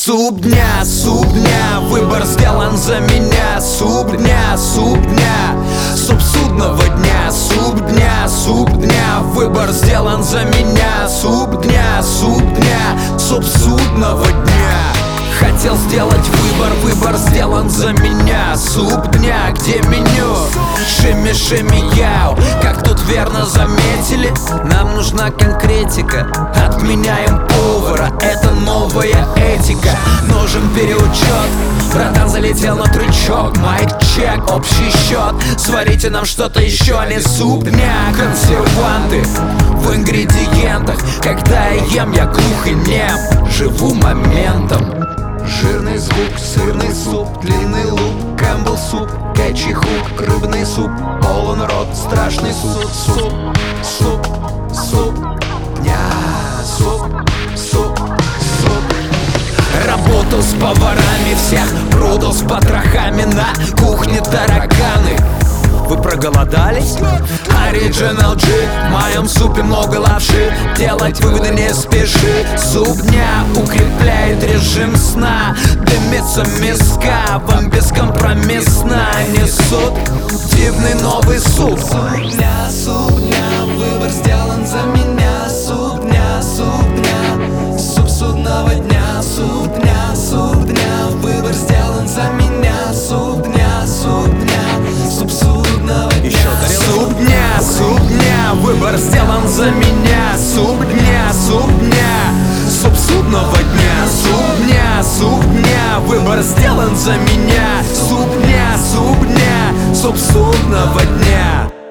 Суп дня, выбор сделан за меня. Суп дня, суп судного дня. Суп дня, выбор сделан за меня. Суп дня, суп судного дня. Хотел сделать выбор сделан за меня. Суп дня, где меню? Шими яу. Как тут верно заметили, нам нужна конкретика. Отменяем повара, это новая этика. Нужен переучет, братан залетел на трючок. Майк-чек, общий счет. Сварите нам что-то еще, а не суп дня. Консерванты в ингредиентах. Когда я ем, я глух и нем. Живу моментом. Жирный звук, сырный суп, длинный лук, кэмпбелл суп, кетчи хук, рыбный суп, полон рот, страшный суп дня, суп. Работал с поварами всех, продал с потрохами на кухне тараканы. Вы проголодались? Original G, в моем супе много лапши. Делать выводы не спеши. Суп дня укрепляет режим сна. Дымится миска, вам бескомпромиссно несут дивный новый суп. Суп дня, выбор сделан за меня. Суп дня, суп судного дня. Суп дня, выбор сделан за меня. Суп дня, суп судного дня. Суп дня, выбор сделан за меня. Суп дня, суп судного дня. Суп дня, выбор сделан за меня. Суп дня, суп судного дня.